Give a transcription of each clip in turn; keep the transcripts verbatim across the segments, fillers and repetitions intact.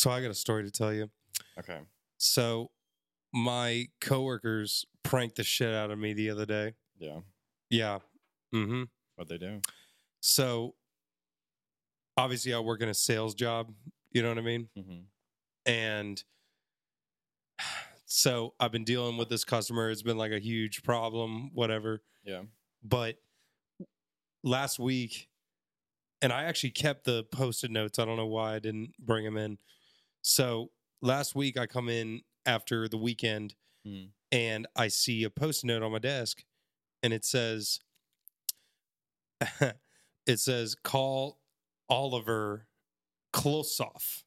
So I got a story to tell you. Okay. So my coworkers pranked the shit out of me the other day. Yeah. Yeah. Mm-hmm. What'd they do? So obviously I work in a sales job. You know what I mean? Mm-hmm. And so I've been dealing with this customer. It's been like a huge problem, whatever. Yeah. But last week, and I actually kept the post-it notes. I don't know why I didn't bring them in. So last week I come in after the weekend Mm. and I see a post-it note on my desk and it says, it says, call Oliver Klosoff.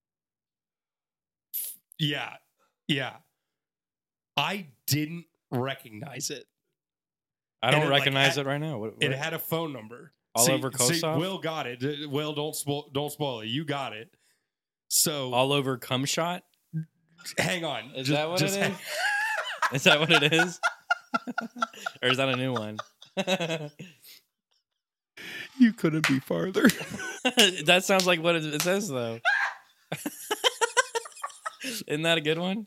Yeah. Yeah. I didn't recognize it. I don't And it, like, recognize had- it right now. What, what? It had a phone number. Oliver see, see, Kosoff? Will got it. Will, don't spoil, don't spoil it. You got it. So All over cum shot? hang on. Is Just- that what just it hang- is? Is that what it is? Or is that a new one? You couldn't be farther. That sounds like what it, it says, though. Isn't that a good one?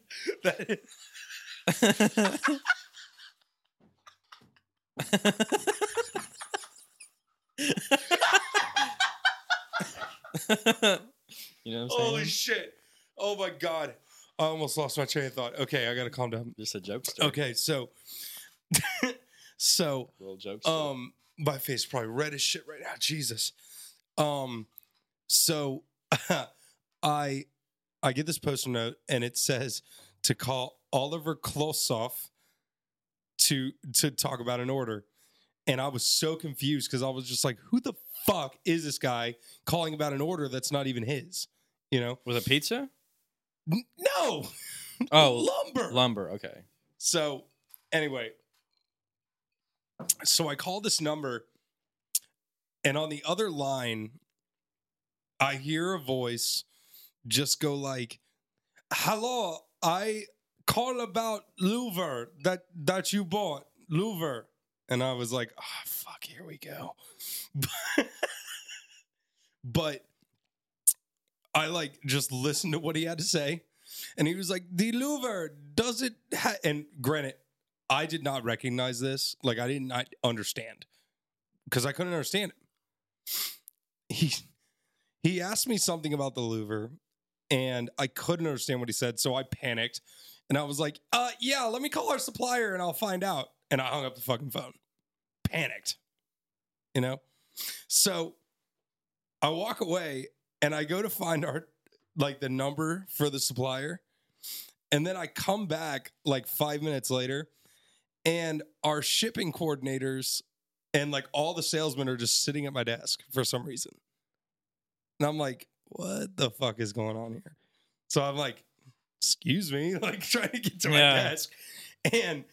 You know what I'm saying? Holy shit. Oh my God. I almost lost my train of thought. Okay, I gotta calm down. Just a jokester. Okay, so so Little jokester. um my face is probably red as shit right now. Jesus. Um so I I get this post-it note and it says to call Oliver Klosoff to to talk about an order. And I was so confused because I was just like, who the fuck is this guy calling about an order that's not even his? You know? Was it pizza? N- No. Oh, lumber. Lumber. Okay. So anyway, so I call this number and on the other line, I hear a voice just go like, hello, I call about louver that, that you bought, louver. And I was like, oh, fuck, here we go. But I like just listened to what he had to say. And he was like, the louver, does it ha-? And granted, I did not recognize this. Like, I did not understand because I couldn't understand it. He, he asked me something about the louver and I couldn't understand what he said. So I panicked and I was like, uh, yeah, let me call our supplier and I'll find out. And I hung up the fucking phone. Panicked, you know? So I walk away and I go to find our, like the number for the supplier. And then I come back like five minutes later and our shipping coordinators and like all the salesmen are just sitting at my desk for some reason. And I'm like, what the fuck is going on here? So I'm like, excuse me, like trying to get to my Yeah. desk. And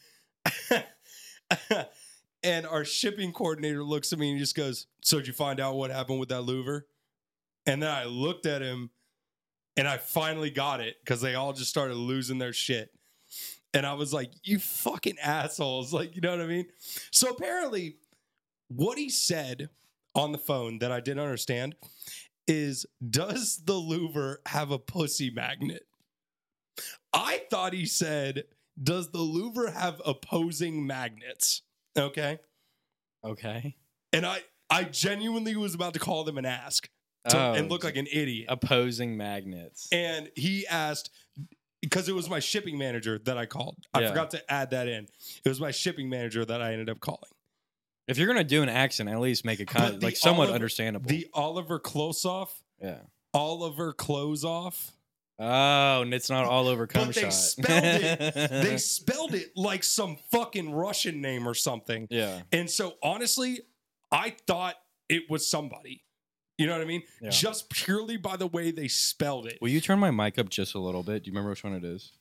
and our shipping coordinator looks at me and just goes, so did you find out what happened with that louver? And then I looked at him and I finally got it because they all just started losing their shit. And I was like, you fucking assholes. Like, you know what I mean? So apparently what he said on the phone that I didn't understand is, does the louver have a pussy magnet? I thought he said, does the louver have opposing magnets? Okay. Okay. And I, I genuinely was about to call them and ask to, Oh, and look like an idiot. Opposing magnets. And he asked, because it was my shipping manager that I called. I Yeah. forgot to add that in. It was my shipping manager that I ended up calling. If you're gonna do an accent, at least make it kind But of the like somewhat Oliver- understandable. The Oliver Klosoff, yeah. Oliver Closeoff. Oh, and it's not all over cum But they shot. spelled it. They spelled it like some fucking Russian name or something. Yeah. And so honestly, I thought it was somebody. You know what I mean? Yeah. Just purely by the way they spelled it. Will you turn my mic up just a little bit? Do you remember which one it is?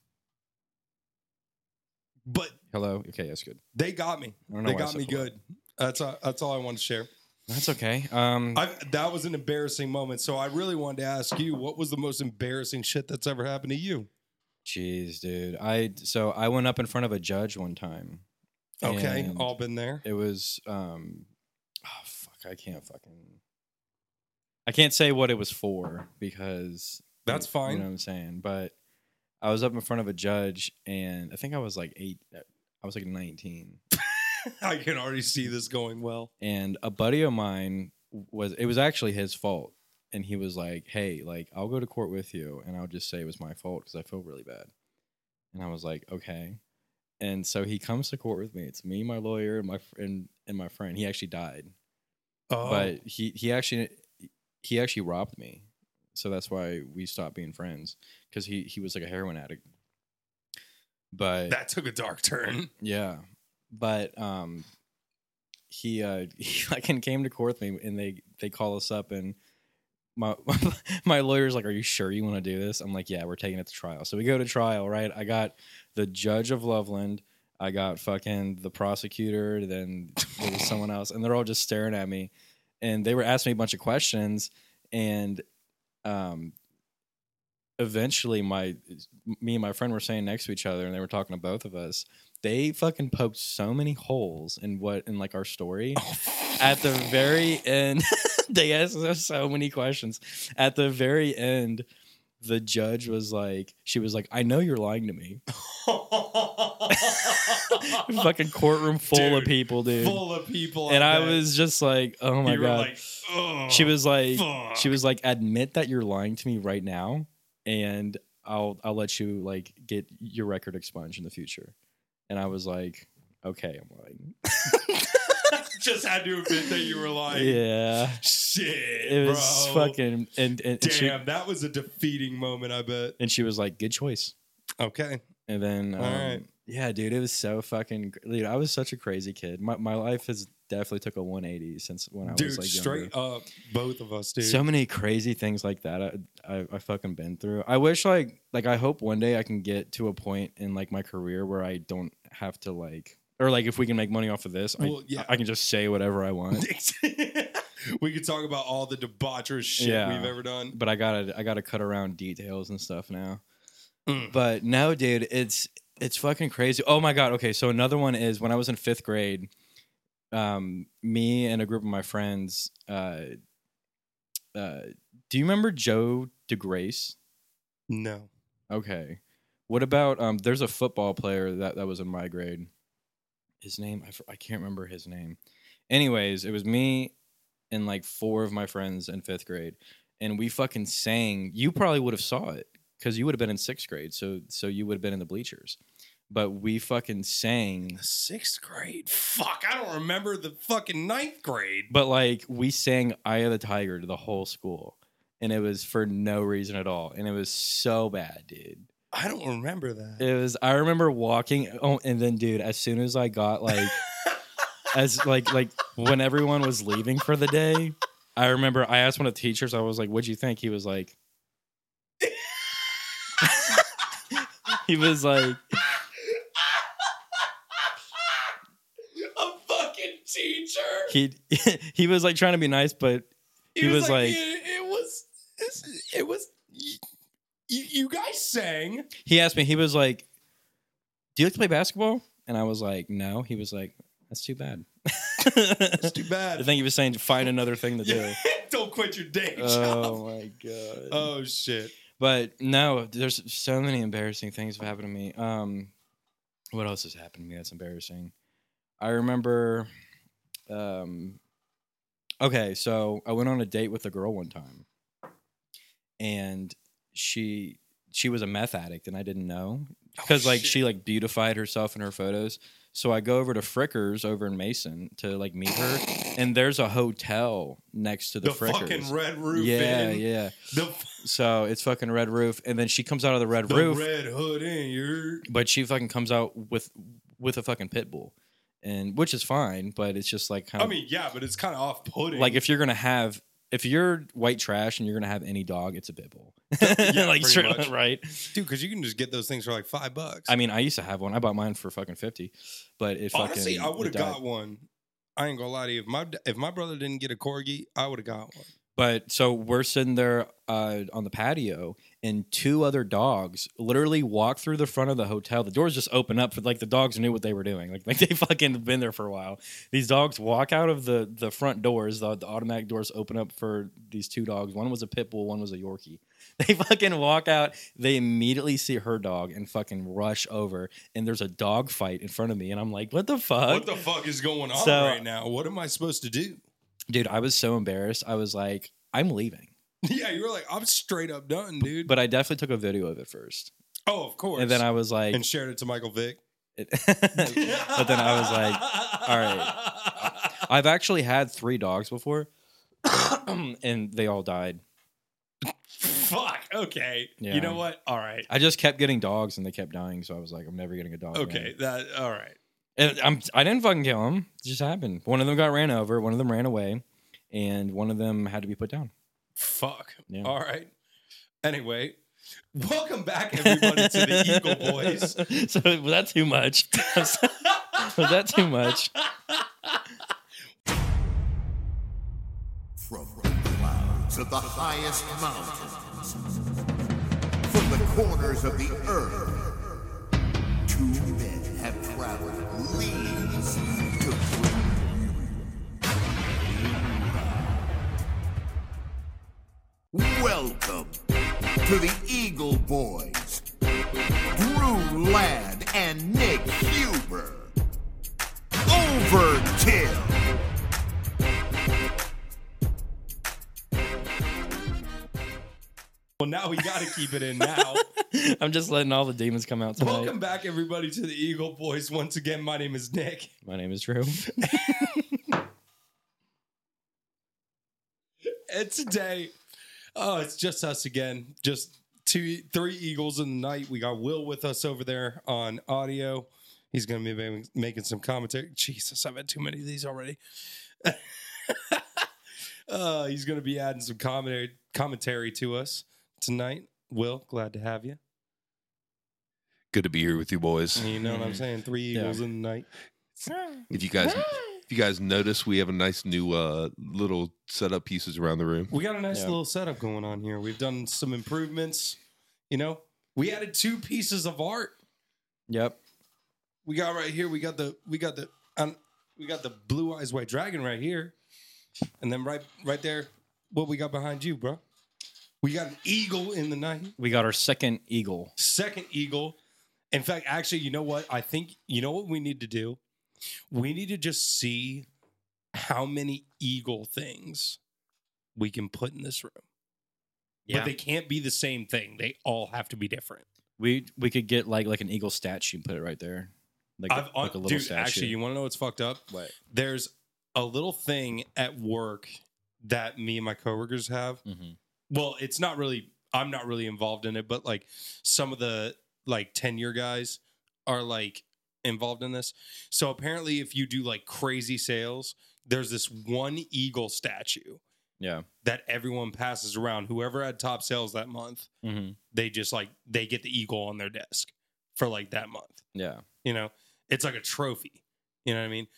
But Hello. Okay, that's good. they got me. I don't know They why I got said me hello. good. That's all, that's all I wanted to share. That's okay. Um, I, that was an embarrassing moment. So I really wanted to ask you, what was the most embarrassing shit that's ever happened to you? jeez, dude. I so I went up in front of a judge one time. Okay, and all been there. It was um, oh fuck, I can't fucking, I can't say what it was for because, That's You fine. know what I'm saying? But I was up in front of a judge, and I think I was like eight. I was like nineteen. I can already see this going well. And a buddy of mine was, it was actually his fault. And he was like, hey, like, I'll go to court with you, and I'll just say it was my fault because I feel really bad. And I was like, okay. And so he comes to court with me. It's me, my lawyer, and my friend, and my friend. He actually died. Oh. But he, he actually he actually robbed me. So that's why we stopped being friends, because he, he was like a heroin addict. But that took a dark turn. yeah. But um, he uh, he fucking came to court with me, and they they call us up, and my my lawyer's like, "Are you sure you want to do this?" I'm like, "Yeah, we're taking it to trial." So we go to trial, right? I got the judge of Loveland, I got fucking the prosecutor, then there was someone else, and they're all just staring at me, and they were asking me a bunch of questions, and um. Eventually, my me and my friend were standing next to each other, and they were talking to both of us. They fucking poked so many holes in what in like our story. At the very end, they asked us so many questions. At the very end, the judge was like, she was like, "I know you're lying to me." Fucking courtroom full Dude, of people, dude. Full of people. And I bet. was just like, "Oh my You were god." like, "Ugh, she was like, fuck." she was like, "Admit that you're lying to me right now, and I'll I'll let you like get your record expunged in the future." And I was like, "Okay, I'm lying." Just had to admit that you were lying. Yeah, Shit, it was bro. fucking and and, and Damn, she, that was a defeating moment, I bet. and she was like, "Good choice." Okay. And then, um, All right. yeah, dude, it was so fucking. Dude, I was such a crazy kid. My my life has definitely took a one eighty since when I Dude, was like straight younger. up, both of us, dude. So many crazy things like that I, I I fucking been through. I wish like like I hope one day I can get to a point in like my career where I don't have to like, or like if we can make money off of this, Well, I, yeah. I can just say whatever I want. We could talk about all the debaucherous shit Yeah. we've ever done. But I gotta I gotta cut around details and stuff now. Mm. But no, dude, it's it's fucking crazy. Oh my god. Okay, so another one is when I was in fifth grade. Um, me and a group of my friends. Uh, uh, do you remember Joe DeGrace? No. Okay. What about um? There's a football player that that was in my grade. His name I, f- I can't remember his name. Anyways, it was me and like four of my friends in fifth grade, and we fucking sang. You probably would have saw it because you would have been in sixth grade, so so you would have been in the bleachers. But we fucking sang. The sixth grade? Fuck, I don't remember the fucking ninth grade. But like we sang "Eye of the Tiger" to the whole school, and it was for no reason at all, and it was so bad, dude. I don't remember that. It was. I remember walking. Oh, and then, dude, as soon as I got like, as like like when everyone was leaving for the day, I remember I asked one of the teachers. I was like, "What'd you think?" He was like, he was like, a fucking teacher. he he was like trying to be nice, but he, was, like, it, it was, it was. You, you guys sang. he asked me. He was like, "Do you like to play basketball?" And I was like, "No." He was like, "That's too bad." That's too bad. I think he was saying to find another thing to do. Don't quit your day job. Oh my god. Oh shit. But no, there's so many embarrassing things have happened to me. Um, what else has happened to me that's embarrassing? I remember. Um, okay, so I went on a date with a girl one time, and she she was a meth addict, and I didn't know because Oh, like shit. she like beautified herself in her photos. So I go over to Frickers over in Mason to like meet her, and there's a hotel next to the, The Frickers. fucking red roof. Yeah, in. yeah. The, So it's fucking red roof, and then she comes out of the red the roof, red hood in your. but she fucking comes out with with a fucking pit bull, and which is fine, but it's just like kind I of mean, yeah, but it's kind of off putting. like if you're gonna have if you're white trash and you're gonna have any dog, it's a pit bull. Yeah, like pretty straight much. right. dude, because you can just get those things for like five bucks. I mean, I used to have one. I bought mine for fucking fifty, but it fucking honestly, I would have it died. got one. I ain't gonna lie to you. If my if my brother didn't get a corgi, I would have got one. But so we're sitting there uh, on the patio, and two other dogs literally walk through the front of the hotel. The doors just open up for like the dogs knew what they were doing. Like like they fucking been there for a while. These dogs walk out of the the front doors. The, the automatic doors open up for these two dogs. One was a pit bull. One was a Yorkie. They fucking walk out. They immediately see her dog and fucking rush over. And there's a dog fight in front of me. And I'm like, what the fuck? What the fuck is going on So- right now? What am I supposed to do? Dude, I was so embarrassed. I was like, I'm leaving. Yeah, you were like, I'm straight up done, dude. But I definitely took a video of it first. oh, of course. And then I was like, and shared it to Michael Vick. it- but then I was like, all right. I've actually had three dogs before, and they all died. Fuck. Okay. Yeah. You know what? All right. I just kept getting dogs, and they kept dying. So I was like, I'm never getting a dog. Okay. again. That. All right. And I'm. I didn't fucking kill them. It just happened. One of them got ran over. One of them ran away, and one of them had to be put down. Fuck. Yeah. All right. Anyway, welcome back, everybody, to the Eagle Boys. So was that too much? was that too much? From the clouds of the highest mountains, from the corners of the earth, two men have traveled leagues to bring you. Welcome to the Eagle Boys, Drew Ladd and Nick Huber. Overkill. Well, now we got to keep it in now. I'm just letting all the demons come out tonight. Welcome back, everybody, to the Eagle Boys. Once again, my name is Nick. My name is Drew. And today, oh, it's just us again. Just two, three Eagles in the night. We got Will with us over there on audio. He's going to be making some commentary. Jesus, I've had too many of these already. uh, he's going to be adding some commentary, commentary to us tonight. Will, glad to have you. Good to be here with you boys. You know what I'm saying? Three Eagles Yeah. in the night. If you guys if you guys notice, we have a nice new uh, little setup pieces around the room. We got a nice Yeah. little setup going on here. We've done some improvements. You know, we added two pieces of art. Yep. We got right here. We got the we got the um, we got the Blue Eyes White Dragon right here, and then right right there, what we got behind you, bro? We got an eagle in the night. We got our second eagle. Second eagle. In fact, actually, you know what? I think you know what we need to do. We need to just see how many eagle things we can put in this room. Yeah. But they can't be the same thing. They all have to be different. We we could get like like an eagle statue and put it right there. Like, a, I've, like a little dude, statue. actually, you want to know what's fucked up? What? There's a little thing at work that me and my coworkers have. Mm-hmm. Well, it's not really, I'm not really involved in it, but like some of the like tenure guys are like involved in this. So apparently, if you do like crazy sales, there's this one eagle statue Yeah. that everyone passes around. Whoever had top sales that month, Mm-hmm. they just like, they get the eagle on their desk for like that month. Yeah. You know, it's like a trophy. You know what I mean?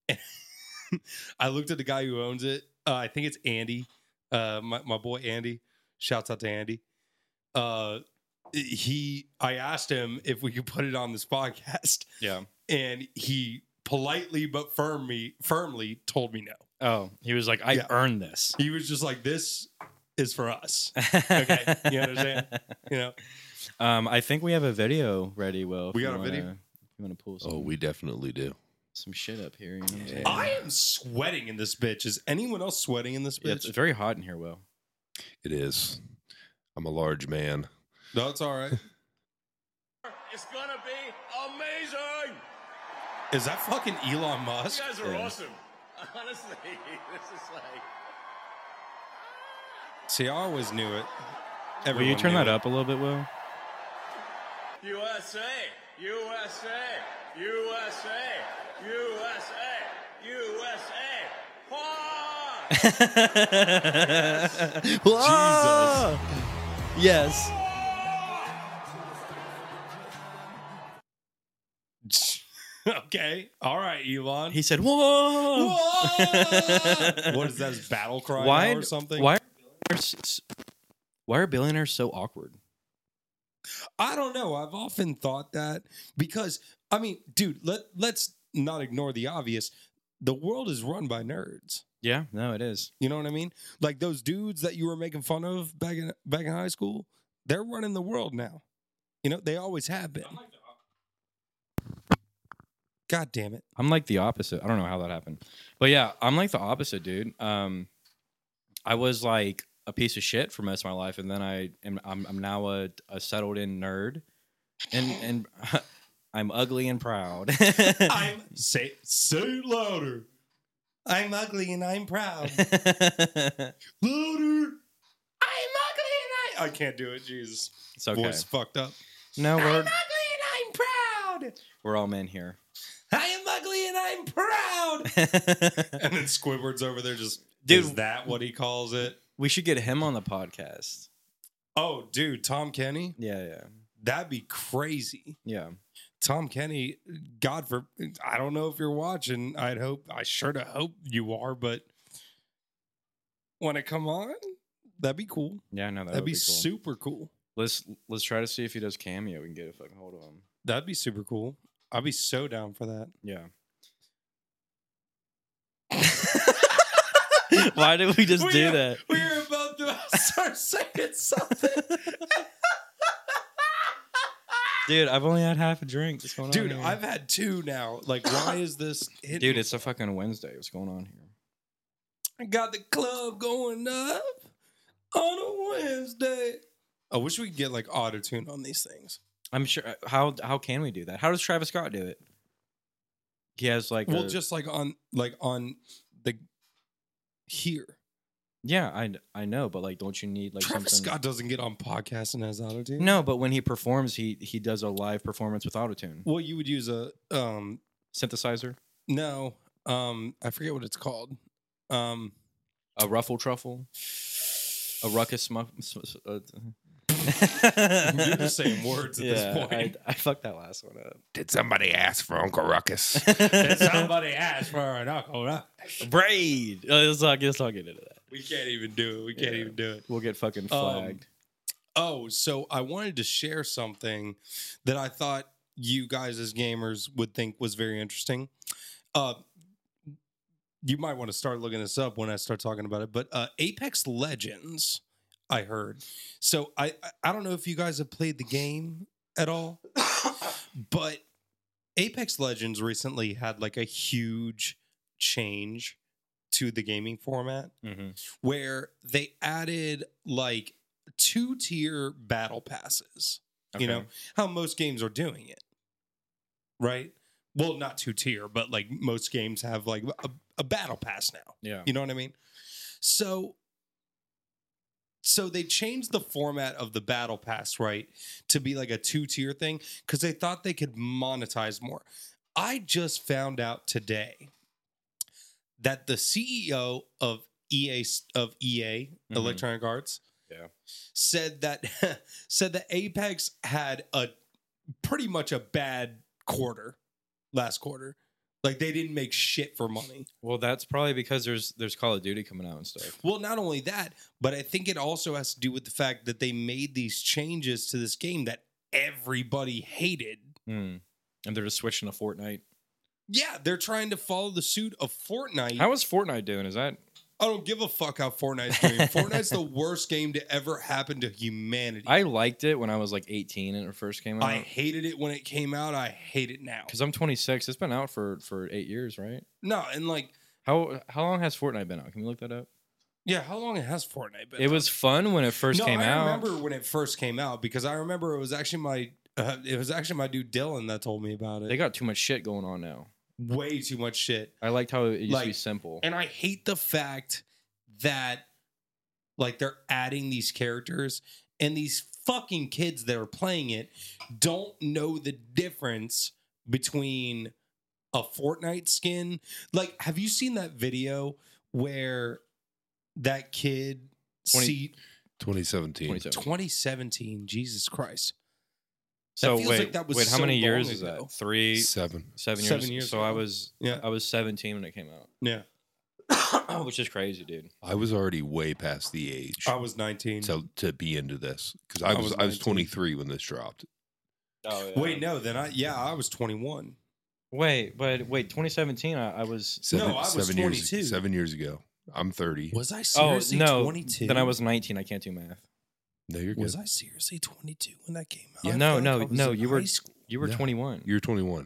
I looked at the guy who owns it. Uh, I think it's Andy, uh, my, my boy Andy. Shouts out to Andy. Uh, he, I asked him if we could put it on this podcast, Yeah. and he politely but firmly, firmly told me no. Oh, he was like, I Yeah. earned this. He was just like, "This is for us." Okay, you understand? You know, Um, I think we have a video ready, Will. if We you got a wanna- video? if You want to pull some, Oh, we definitely do. some shit up here? You know what I'm saying? I am sweating in this bitch. Is anyone else sweating in this Yeah, bitch? it's very hot in here, Will. It is. I'm a large man. No, it's all right. It's gonna be amazing! Is that fucking Elon You Musk? guys are Yeah. awesome. Honestly, this is like. See, I always knew it. Will you Everyone turn knew that it. up a little bit, Will? U S A! U S A! U S A! U S A! U S A! Whoa! Yes. Okay. All right, Elon. He said, "Whoa!" Whoa! What is that? His battle cry Why now or something? Why? Are billionaires s- why are billionaires so awkward? I don't know. I've often thought that because I mean, dude, let let's not ignore the obvious. The world is run by nerds. Yeah, no, it is. You know what I mean? Like those dudes that you were making fun of back in back in high school, they're running the world now. You know, they always have been. God damn it. I'm like the opposite. I don't know how that happened. But yeah, I'm like the opposite, dude. Um, I was like a piece of shit for most of my life, and then I am I'm, I'm now a, a settled in nerd, and and I'm ugly and proud. I'm say say it louder. I'm ugly and I'm proud. Louder. I'm ugly and I I can't do it, Jesus. It's okay. Voice fucked up. No, I'm we're ugly and I'm proud. we're all men here. I am ugly and I'm proud. And then Squidward's over there just, Dude. is that what he calls it? We should get him on the podcast. Oh, dude, Tom Kenny? Yeah, yeah, That'd be crazy. yeah. Tom Kenny, God for, I don't know if you're watching. I'd hope, I sure to hope you are, but want to come on? That'd be cool. Yeah, no, that That'd would be, be, cool. super cool. Let's let's try to see if he does cameo. We can get a fucking hold of him. That'd be super cool. I'd be so down for that. Yeah. Why did we just We do are- that? We were about to start saying something. Dude, I've only had half a drink. What's going Dude, on here? I've had two now. Like, why is this hitting Dude, me? it's a fucking Wednesday. What's going on here? I got the club going up on a Wednesday. I wish we could get like auto tune on these things. I'm sure. How how can we do that? How does Travis Scott do it? He has like Well, a- just like on like on the here. yeah, I I know, but like, don't you need like Travis something? Scott doesn't get on podcasts and has auto tune. No, but when he performs, he he does a live performance with autotune Well, you would use a um synthesizer, no um I forget what it's called. Um a ruffle truffle, a ruckus. Smu- s- s- uh, You're just saying words at yeah, this point. I, I fucked that last one up. Did somebody ask for Uncle Ruckus? Somebody asked for an alcohol. Braid. Uh, Let's not, let's not get into that. We can't even do it. We can't Yeah. even do it. We'll get fucking Um, flagged. Oh, so I wanted to share something that I thought you guys as gamers would think was very interesting. Uh, you might want to start looking this up when I start talking about it. But uh, Apex Legends, I heard. So I I- I don't know if you guys have played the game at all, but Apex Legends recently had like a huge change to the gaming format Mm-hmm. where they added like two tier battle passes. You know how most games are doing it, right? Well, not two tier, but like most games have like a, a battle pass now. Yeah. You know what I mean? So, so they changed the format of the battle pass, right, to be like a two tier thing because they thought they could monetize more. I just found out today that the C E O of E A of E A Mhm. Electronic Arts Yeah. said that said that Apex had a pretty much a bad quarter last quarter. Like they didn't make shit for money. Well, that's probably because there's there's Call of Duty coming out and stuff. Well, not only that, but I think it also has to do with the fact that they made these changes to this game that everybody hated. Hmm. And they're just switching to Fortnite. Yeah, they're trying to follow the suit of Fortnite. How is Fortnite doing? Is that I don't give a fuck how Fortnite's doing. Fortnite's the worst game to ever happen to humanity. I liked it when I was like eighteen and it first came I out. hated it when it came out. I hate it now. Because I'm twenty-six. It's been out for for eight years, right? No, and like, How how long has Fortnite been out? Can you look that up? yeah, how long has Fortnite been? It out? was fun when it first no, came I out. remember when it first came out because I remember it was actually my uh, it was actually my dude Dylan that told me about it. They got too much shit going on now. way too much shit. I liked how it used to be Like, simple. And I hate the fact that like they're adding these characters and these fucking kids that are playing it don't know the difference between a Fortnite skin. Like, have you seen that video where that kid twenty see twenty seventeen. twenty-seven. twenty seventeen, Jesus Christ. So feels wait, like that was wait, how so many years long is ago. that? Three, Seven. seven years. Seven years So I ago. was, Yeah. I was seventeen when it came out, Yeah. which is crazy, dude. I was already way past the age I was nineteen. to to be into this because I I was was I was nineteen. twenty-three when this dropped. Oh Wait, no, then I yeah, I was twenty-one. Wait, but wait, twenty seventeen. I, I was. Seven, No, I was seven twenty-two. years seven years ago. I'm thirty. Was I Oh seriously no, twenty-two? then I was nineteen. I can't do math. No, you're good. Was I seriously twenty-two when that came out? Yeah. I No, feel like no, I was no, in you were- high school. You were No. twenty-one. You're twenty-one.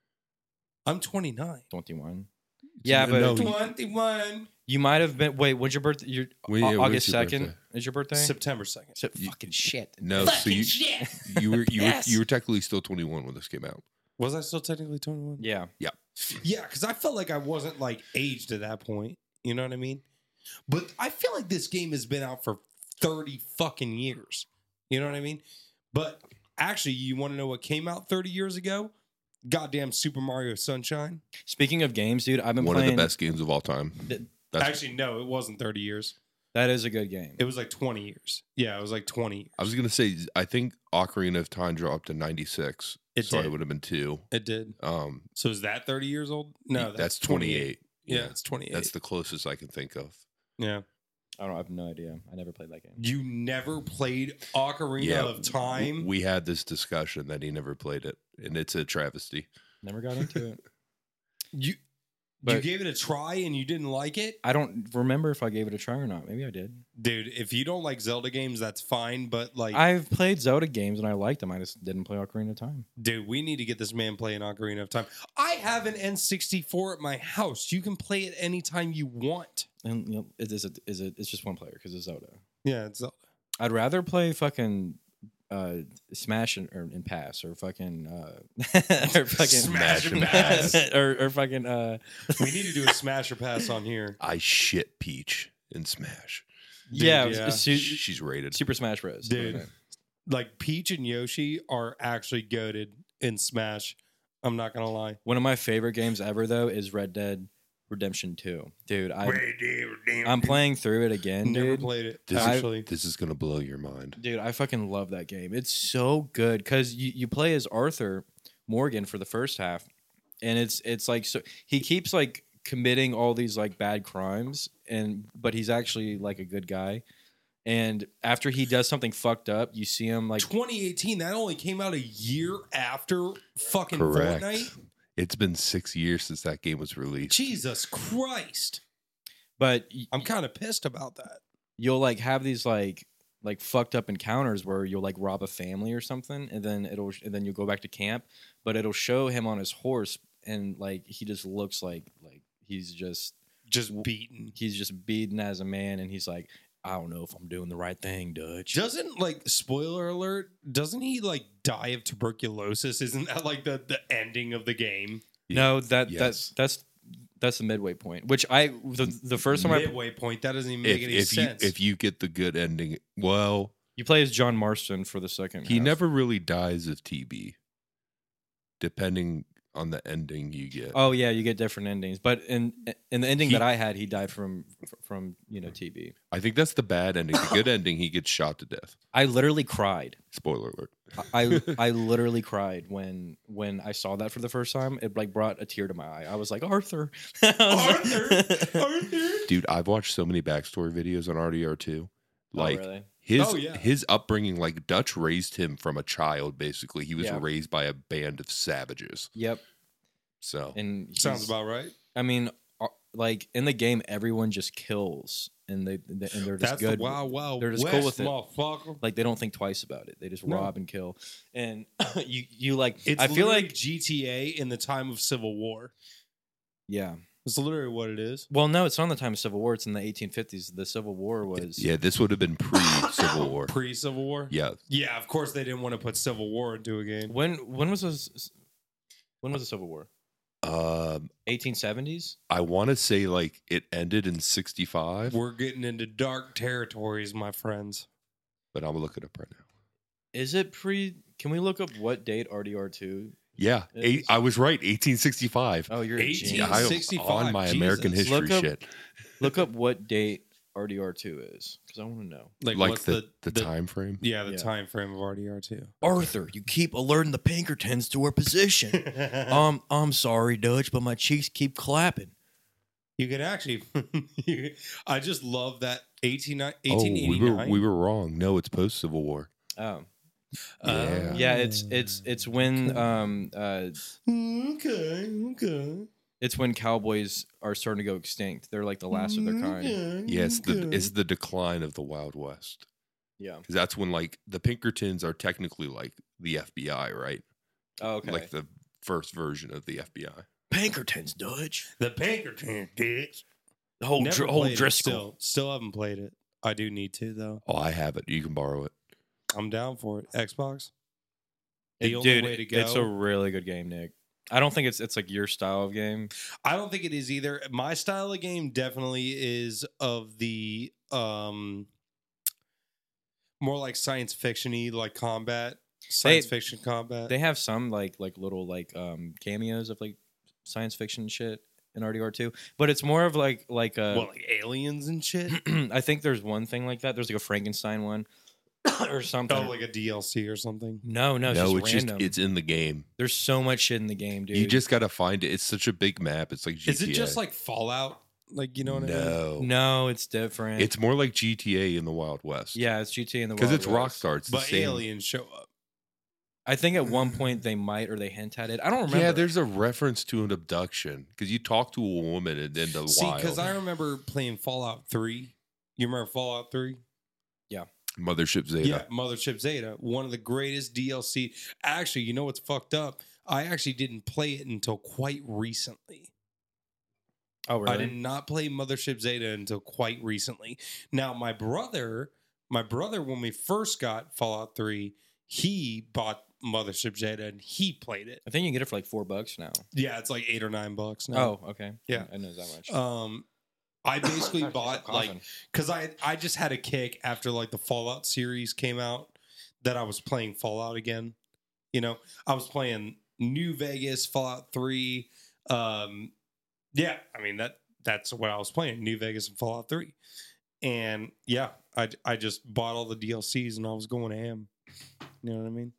I'm twenty-nine. twenty-one. Yeah, No, but no, twenty-one. you might have been. Wait, when's your birthday? Your When- Au- yeah, when's August your second birthday? is your birthday. September second. So, You- fucking shit. No, so you you were you were Yes. you were technically still twenty-one when this came out. Was I still technically twenty-one? Yeah. Yeah, because I felt like I wasn't like aged at that point. You know what I mean? But I feel like this game has been out for thirty fucking years. You know what I mean? But actually, you want to know what came out thirty years ago? Goddamn Super Mario Sunshine. Speaking of games, dude, I've been One playing. of the best games of all time. Th- That's, Actually, no, it wasn't thirty years. That is a good game. It was like twenty years. Yeah, it was like twenty years. I was gonna say I think Ocarina of Time dropped to ninety-six. It so did. it would have been two. It did. Um, So is that thirty years old? No, that's, that's twenty-eight. twenty-eight. Yeah, it's twenty-eight. That's the closest I can think of. yeah. I don't. I have no idea. I never played that game. You never played Ocarina of Time? We had this discussion that he never played it, and it's a travesty. Never got into it. You you But- gave it a try and you didn't like it? I don't remember if I gave it a try or not. Maybe I did. Dude, if you don't like Zelda games, that's fine. But like, I've played Zelda games and I liked them. I just didn't play Ocarina of Time. dude, we need to get this man playing Ocarina of Time. I have an N sixty-four at my house. You can play it anytime you want. And you know, it is it is it it's just one player because it's Zelda. Yeah, it's Zelda. I'd rather play fucking uh, Smash and, or, and Pass or fucking uh, or fucking Smash and Pass. or, or fucking uh, We need to do a smash or pass on here. I shit Peach in Smash. yeah, yeah. it's Su- She's rated. Super Smash Bros. Dude. Okay. Like Peach and Yoshi are actually goated in Smash. I'm not gonna lie. One of my favorite games ever though is Red Dead Redemption two. Dude, I I'm playing through it again, Never dude. played it. This, Actually, is, this is gonna blow your mind. Dude, I fucking love that game. It's so good because you, you play as Arthur Morgan for the first half, and it's it's like so he keeps like committing all these like bad crimes, and but he's actually like a good guy. And after he does something fucked up, you see him like twenty eighteen. That only came out a year after fucking Correct. Fortnite. It's been six years since that game was released. Jesus Christ! but y- I'm kind of pissed about that. you'll like have these like like fucked up encounters where you'll like rob a family or something, and then it'll and then you'll go back to camp, but it'll show him on his horse, and like he just looks like like he's just Just beaten. he's just beaten as a man, and he's like, I don't know if I'm doing the right thing, Dutch. Doesn't like spoiler alert? Doesn't he like die of tuberculosis? Isn't that like the the ending of the game? no, that Yes. that's that's that's the midway point. Which I the the first time I Midway point. That doesn't even If, make any if you sense. if you get the good ending, well, you play as John Marston for the second. he half. never really dies of T B, depending on the ending you get. Oh yeah, you get different endings, but in in the ending He- that I had, he died from from you know T B. I think that's the bad ending. The good ending, he gets shot to death. I literally cried. Spoiler alert. I I literally cried when when I saw that for the first time. It like brought a tear to my eye. I was like, Arthur, Arthur, Arthur. Dude, I've watched so many backstory videos on R D R two. Like oh, really? his Oh, yeah. his upbringing, like Dutch raised him from a child. Basically, he was Yeah. raised by a band of savages. Yep. So And Sounds he's- about right. I mean, uh, like in the game, everyone just kills, and they, they and they're just That's good. the wow wow. They're just West, cool with it. motherfucker. Like they don't think twice about it. They just No. rob and kill. And you you like It's I feel literally like G T A in the time of Civil War. yeah. It's literally what it is. Well, no, it's not the time of Civil War. It's in the eighteen fifties. The Civil War was yeah, this would have been pre Civil War. Pre Civil War. Yeah, Yeah, of course they didn't want to put Civil War into a game. When when was this? When was the Civil War? um, eighteen seventies. I want to say like it ended in sixty-five, We're getting into dark territories, my friends. but I'm gonna look it up right now. Is it pre? Can we look up what date R D R two? Yeah, It eight, is. I was right. eighteen sixty-five. Oh, you're a eighteen Yeah, genius. I, sixty-five, on my American Jesus. history Look up- shit. Look up what date R D R two is, because I want to know. Like, Like what's the, the, time frame. Yeah, the Yeah. time frame of R D R two. Arthur, you keep alerting the Pinkertons to our position. um, I'm sorry, Dutch, but my cheeks keep clapping. You can actually. I just love that eighteen, Oh, eighteen we were eighty-nine. we were wrong. No, it's post Civil War. Oh, Yeah. yeah. It's it's it's when um uh Okay, okay. It's when cowboys are starting to go extinct. They're like the last of their kind. Yeah, it's the it's the decline of the Wild West. Yeah. Because that's when like the Pinkertons are technically like the F B I, right? Oh, okay. Like the first version of the F B I. Pinkertons, Dutch. The Pinkerton bitch. The whole Never dr- whole played it, Driscoll. Still, still haven't played it. I do need to though. Oh, I have it. You can borrow it. I'm down for it. Xbox. The It- only dude, way to it's a go- really good game, Nick. I don't think it's it's like your style of game. I don't think it is either. My style of game definitely is of the um more like science fiction-y, like combat, science They- fiction combat. They have some like like little like um cameos of like science fiction shit in R D R two, but it's more of like like uh well, like aliens and shit. I think there's one thing like that. There's like a Frankenstein one or something. Oh, like a D L C or something. no, no, it's no, just it's random. just it's in the game. There's so much shit in the game, dude. You just gotta find it. It's such a big map. It's like G T A. Is it just like Fallout? Like you know what I mean? no, no, it's different. It's more like G T A in the Wild West. yeah, it's G T A in the because Wild it's West. Rockstar. It's the But same. aliens show up. I think at one point they might or they hint at it. I don't remember. Yeah, there's a reference to an abduction because you talk to a woman in, in the See, wild. because I remember playing Fallout three. You remember Fallout three? Mothership Zeta. Yeah, Mothership Zeta, one of the greatest D L C. Actually, you know what's fucked up? I actually didn't play it until quite recently. oh, really? I did not play Mothership Zeta until quite recently. Now, my brother, my brother, when we first got Fallout three, he bought Mothership Zeta and he played it. I think you can get it for like four bucks now. Yeah, it's like eight or nine bucks now. Oh, okay. Yeah. I know that much. Um, I basically Gosh, bought stop like coughing. because I I just had a kick after like the Fallout series came out that I was playing Fallout again. You know, I was playing New Vegas, Fallout three. Um, yeah, I mean that that's what I was playing, New Vegas and Fallout three. And yeah, I I just bought all the D L Cs and I was going ham. You know what I mean?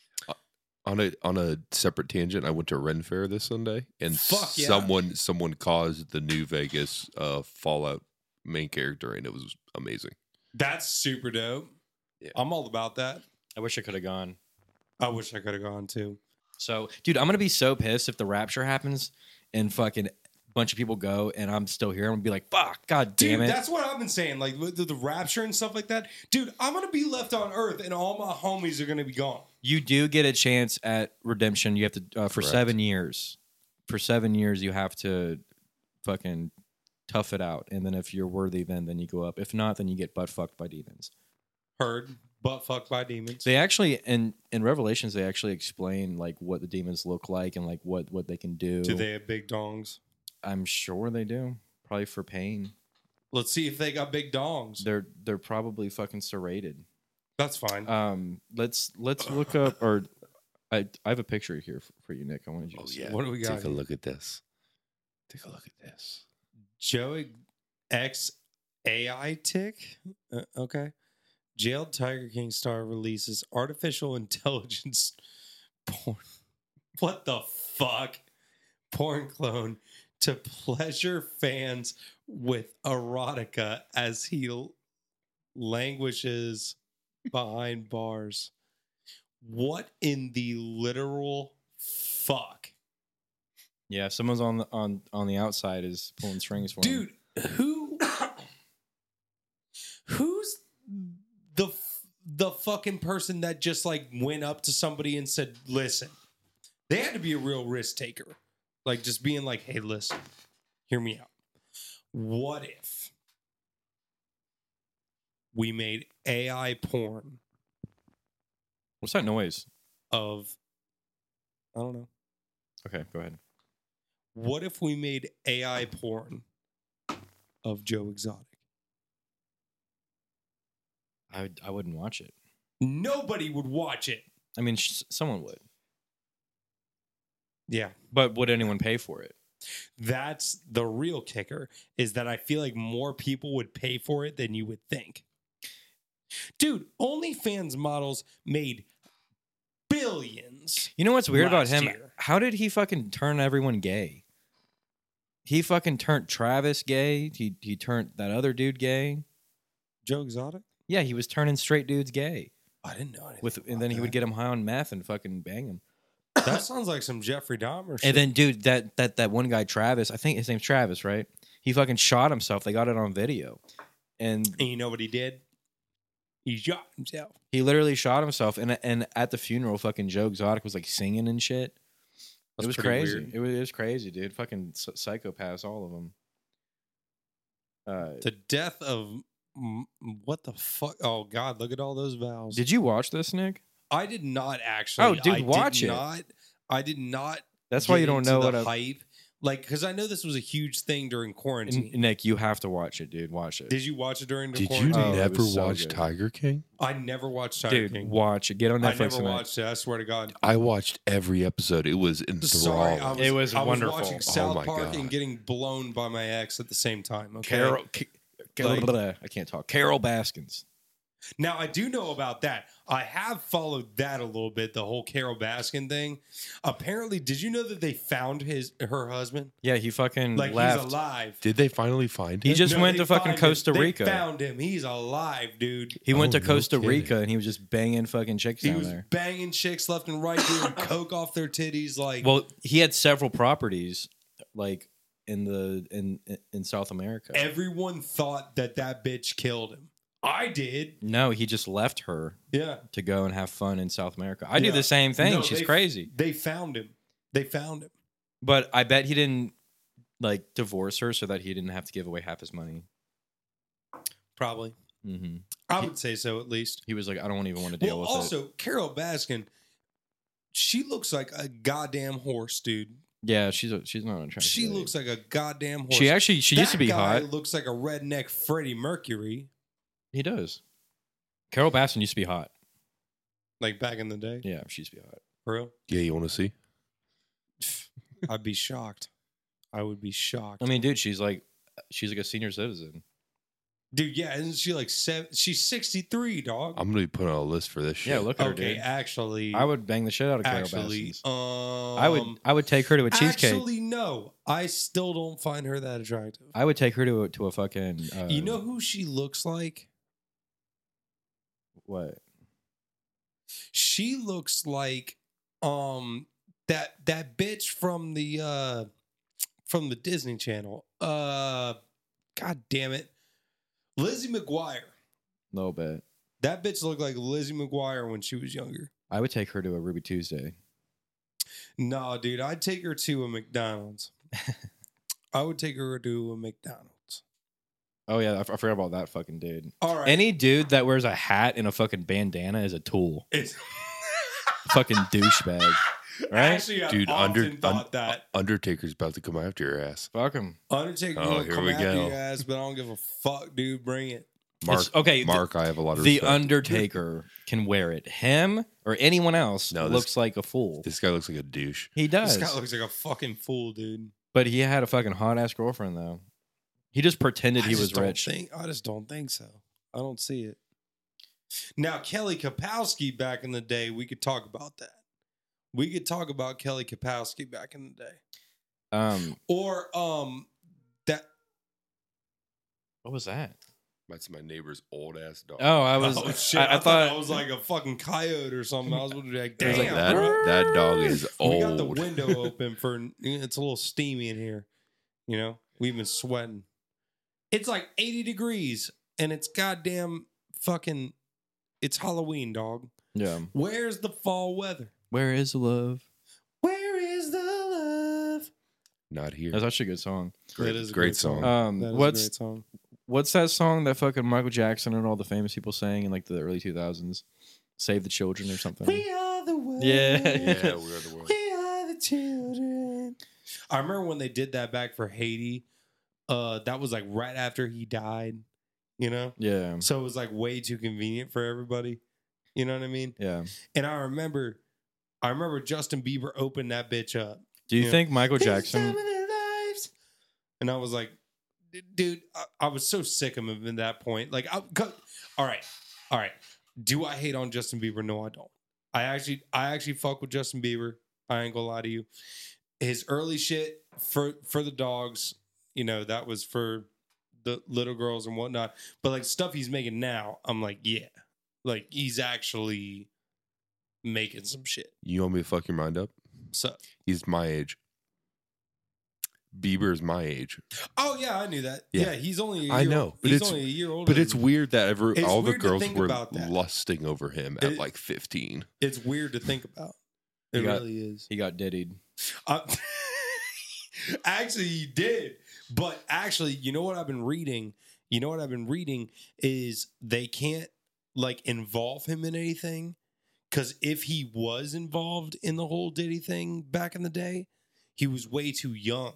On a on a separate tangent, I went to Ren Fair this Sunday, and Fuck yeah. someone someone caused the New Vegas uh, Fallout main character, and it was amazing. That's super dope. Yeah. I'm all about that. I wish I could have gone. I wish I could have gone too. So, dude, I'm gonna be so pissed if the rapture happens and fucking bunch of people go and I'm still here. I'm gonna be like, fuck, god damn Dude, it. that's what I've been saying. Like with the, the rapture and stuff like that. Dude, I'm gonna be left on Earth, and all my homies are gonna be gone. You do get a chance at redemption. You have to uh, for Correct. seven years. For seven years, you have to fucking tough it out, and then if you're worthy, then then you go up. If not, then you get butt fucked by demons. Heard, butt fucked by demons. They actually in in Revelations they actually explain like what the demons look like and like what what they can do. Do they have big dongs? I'm sure they do. Probably for pain. Let's see if they got big dongs. They're they're probably fucking serrated. That's fine. Um, let's let's look up or I I have a picture here for, for you, Nick. I wanted you to Oh see. yeah, What do we got Take a here? look at this. Take a look at this. Joe X A I tick. Uh, okay. Jailed Tiger King star releases artificial intelligence porn. What the fuck? Porn clone to pleasure fans with erotica as he l- languishes behind bars. What in the literal fuck? Yeah, someone's on the on on the outside is pulling strings for him. Dude, who who's the f- the fucking person that just like went up to somebody and said, "Listen." They had to be a real risk taker. Like just being like, "Hey, listen. Hear me out. What if we made A I porn What's that noise? of I don't know. Okay, go ahead. What if we made A I porn of Joe Exotic? I would- I wouldn't watch it. Nobody would watch it. I mean, sh- someone would, Yeah. but would anyone pay for it? That's the real kicker, is that I feel like more people would pay for it than you would think. Dude, OnlyFans models made billions. You know what's weird about Last him? year. How did he fucking turn everyone gay? He fucking turned Travis gay. He he turned that other dude gay. Joe Exotic? Yeah, he was turning straight dudes gay. I didn't know anything With about and then he would that. get him high on meth and fucking bang him. That sounds like some Jeffrey Dahmer shit. And then, dude, that that that one guy, Travis, I think his name's Travis, right? He fucking shot himself. They got it on video, and and you know what he did? He shot himself. he literally shot himself. And and at the funeral, fucking Joe Exotic was like singing and shit. That's it was pretty crazy. weird. It was, it was crazy, dude. Fucking psy- psychopaths, all of them. Uh, The death of mm, what the fuck? Oh God! Look at all those vows. did you watch this, Nick? I did not actually. Oh, dude, I watch did it. Not, I did not. That's why get you don't into know the what I. hype. Like, because I know this was a huge thing during quarantine. Nick, you have to watch it, dude. Watch it. Did you watch it during the Did you quarantine? Oh, it never was so watch good. Tiger King? I never watched Tiger Dude, King. watch it. Get on I Netflix never tonight. watched it. I swear to God. I watched every episode. It was Sorry, I enthralling. was, It was I was wonderful. watching Oh South my Park God. and getting blown by my ex at the same time. Okay. Carol, Ca- Carol Like- I can't talk. Carol Baskins. Now I do know about that. I have followed that a little bit. The whole Carol Baskin thing. Apparently, did you know that they found his her husband? Yeah, he fucking Like left. he's alive. Did they finally find He him? just No, went they to fucking find him. Costa They Rica. found him. He's alive, dude. He went Oh, to no Costa kidding. Rica and he was just banging fucking chicks He down was there. banging chicks left and right, doing coke off their titties. Like, Well, he had several properties, like in the in in South America. everyone thought that that bitch killed him. I did. No, he just left her Yeah. to go and have fun in South America. I do Yeah. the same thing. No, She's they- crazy. They found him. They found him. But I bet he didn't like divorce her so that he didn't have to give away half his money. Probably. hmm I would say so, at least. He was like, I don't even want to deal Well, with also, it. Carol Baskin, she looks like a goddamn horse, dude. Yeah, she's a, she's not an attractive. She lady. looks like a goddamn horse. She actually she used to That be guy hot. looks like a redneck Freddie Mercury, He does. Carol Baskin used to be hot. like back in the day. Yeah, she used to be hot. For real? Yeah, you want to see? I'd be shocked. I would be shocked. I mean, dude, she's like she's like a senior citizen. dude, yeah, isn't she like seven? She's sixty-three, dog. I'm gonna be putting on a list for this shit. Yeah, look at her, okay, dude. actually, I would bang the shit out of Carol actually, Baskins. um, I would I would take her to a cheesecake. Actually, no, I still don't find her that attractive. I would take her to a, to a fucking. Uh, you know who she looks like? what? She looks like um that that bitch from the uh from the Disney Channel. Uh God damn it. Lizzie McGuire. No bet. That bitch looked like Lizzie McGuire when she was younger. I would take her to a Ruby Tuesday. No, dude, I'd take her to a McDonald's. I would take her to a McDonald's. Oh yeah, I, f- I forgot about that fucking dude. All right. Any dude that wears a hat and a fucking bandana is a tool. It's Fucking douchebag. Right? Actually, I Dude, often Under, thought Un- that. Undertaker's about to come after your ass. Fuck him. Undertaker Oh, will here come we after go. your ass, but I don't give a fuck, dude. Bring it. Mark, It's- okay, the- Mark, I have a lot of The respect. Undertaker can wear it. Him or anyone else No, this- looks like a fool. This guy looks like a douche. He does. This guy looks like a fucking fool, dude. But he had a fucking hot ass girlfriend though. He just pretended I he just was don't rich. Think, I just don't think so. I don't see it. Now, Kelly Kapowski back in the day, we could talk about that. We could talk about Kelly Kapowski back in the day. Um, Or um that what was that? That's my neighbor's old ass dog. Oh, I was. oh, shit, I, I thought. I was like a fucking coyote or something. I was like, It damn, was like that bro. that dog is old. We got the window open for it's a little steamy in here. You know, we've been sweating. It's like eighty degrees and it's goddamn fucking it's Halloween, dog. Yeah. Where's the fall weather? Where is the love? Where is the love? Not here. That's actually a good song. Great, That is a great great song. song. Um, That is a what's great song. what's that song that fucking Michael Jackson and all the famous people sang in like the early two thousands? Save the Children or something. We are the world. Yeah. yeah, we are the world. We are the children. I remember when they did that back for Haiti. Uh, that was like right after he died, you know? Yeah. So it was like way too convenient for everybody. You know what I mean? Yeah. And I remember I remember Justin Bieber opened that bitch up. Do you Yeah. think Michael This Jackson? time of their lives. And I was like, dude, I, I was so sick of him at that point. Like, I, co- all right, all right. Do I hate on Justin Bieber? No, I don't. I actually, I actually fuck with Justin Bieber. I ain't gonna lie to you. His early shit for for the dogs, you know, that was for the little girls and whatnot. But like stuff he's making now, I'm like, yeah, like he's actually making some shit. You want me to fuck your mind up? So, He's my age. Bieber's my age. oh yeah, I knew that. Yeah. Yeah, he's only. A year I know, old. but he's it's- only a year older. But it's than- weird that every, It's all the weird to girls think were about that. lusting over him at It- like fifteen. It's weird to think about. It You got- really is. He got diddied. Uh, actually, he did. But actually, you know what I've been reading? You know what I've been reading is they can't like involve him in anything. Because if he was involved in the whole Diddy thing back in the day, he was way too young.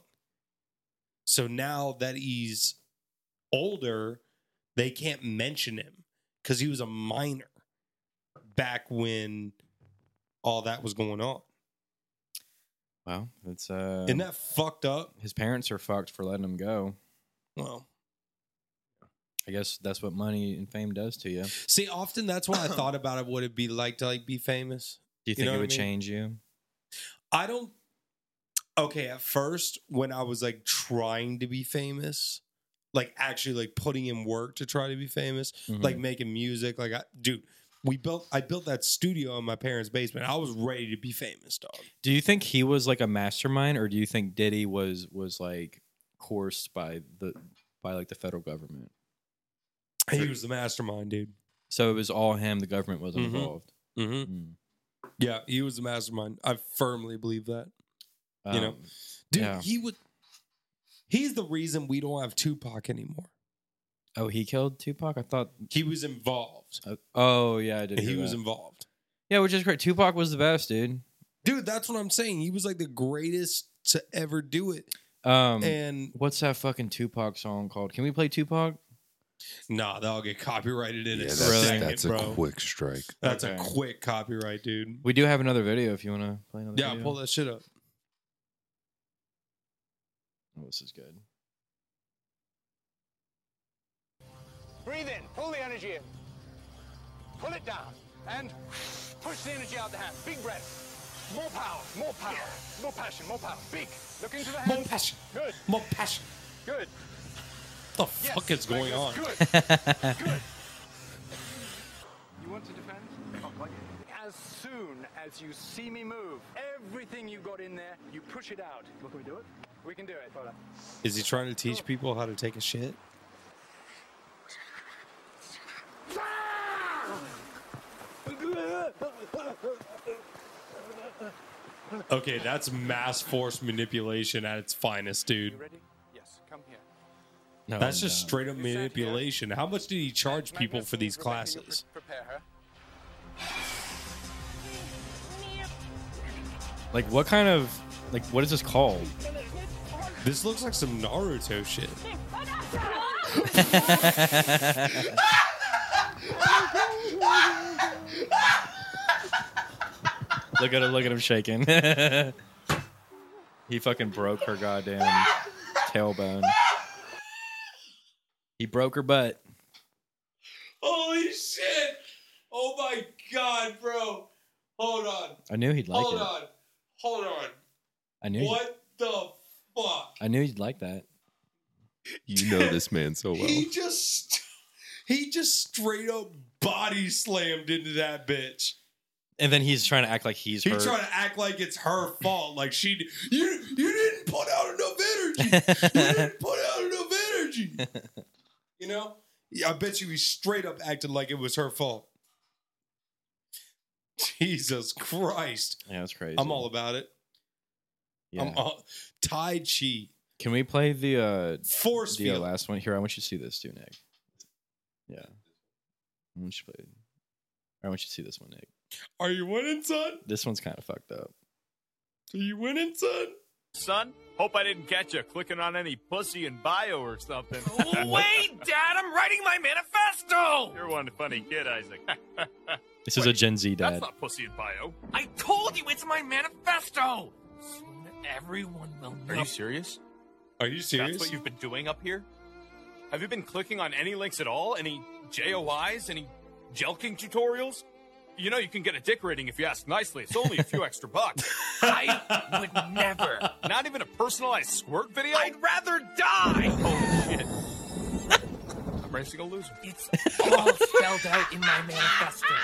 So now that he's older, they can't mention him because he was a minor back when all that was going on. Well, it's uh, Isn't that fucked up? his parents are fucked for letting him go. Well, I guess that's what money and fame does to you. Do see, often that's why I thought about it. What it'd be like to like be famous. you You think know it what would I mean? change you? I don't. Okay, at first, when I was like trying to be famous, like actually like putting in work to try to be famous, Mhm. like making music, like I, dude, we built. I built that studio in my parents' basement. I was ready to be famous, dog. Do you think he was like a mastermind, or do you think Diddy was was like coerced by the by like the federal government? He was the mastermind, dude. So it was all him. The government wasn't Mhm. involved. Mm-hmm. Mm. Yeah, he was the mastermind. I firmly believe that. You know? Um, Dude, Yeah. he would. He's the reason we don't have Tupac anymore. Oh, he killed Tupac. I thought. He was involved. Uh, oh yeah, I did. He hear was that. involved. Yeah, which is great. Tupac was the best, dude. Dude, that's what I'm saying. He was like the greatest to ever do it. Um, And what's that fucking Tupac song called? Can we play Tupac? nah, that'll get copyrighted in Yeah, a that's, Really? second, that's bro. a quick strike. That's Okay. a quick copyright, dude. We do have another video if you want to play another Yeah, video. pull that shit up. Oh, this is good. Breathe in, pull the energy in. Pull it down, and push the energy out the hand. Big breath. More power, more power, more passion, more power. Big. Look into the hand. More passion. Good, More passion. good. What the Yes, fuck is very going on? good. Good. Good. You want to defend? As soon as you see me move, everything you got in there, you push it out. Can we do it? We can do it. Is he trying to teach people how to take a shit? Okay, that's mass force manipulation at its finest, dude. You ready? Yes, come here. No, That's just no. straight up manipulation. How much did he charge people for these Magnus, Rebecca, you classes? pre- Prepare her. Like, what kind of like what is this called? This looks like some Naruto shit. Look at him! Look at him shaking. He fucking broke her goddamn tailbone. He broke her butt. Holy shit! Oh my god, bro! Hold on. I knew he'd like Hold it. on. Hold on. I knew. What the fuck? I knew he'd like that. You know this man so well. He just he just straight up body slammed into that bitch. And then he's trying to act like he's He's hurt. trying to act like it's her fault. Like she you you didn't put out enough energy. You didn't put out enough energy. You know? Yeah, I bet you he straight up acted like it was her fault. Jesus Christ. Yeah, that's crazy. I'm all about it. Yeah. I'm all Tai Chi. Can we play the uh Force the uh, field. last one here? I want you to see this too, Nick. Yeah. I want you to play. I want you to see this one, Nick. Are you winning, son? This one's kind of fucked up. Are you winning, son? Son, hope I didn't catch you clicking on any pussy in bio or something. Wait, Dad, I'm writing my manifesto! You're one funny kid, Isaac. This is a Gen Z That's dad. not pussy in bio. I told you it's my manifesto! Soon everyone will know. Are you serious? Are you serious? That's what you've been doing up here? Have you been clicking on any links at all? Any J O Is? Any jelking tutorials? You know you can get a dick rating if you ask nicely. It's only a few extra bucks. I would never. Not even a personalized squirt video? I'd rather die! Holy shit. I'm racing a loser. It's all spelled out in my manifesto.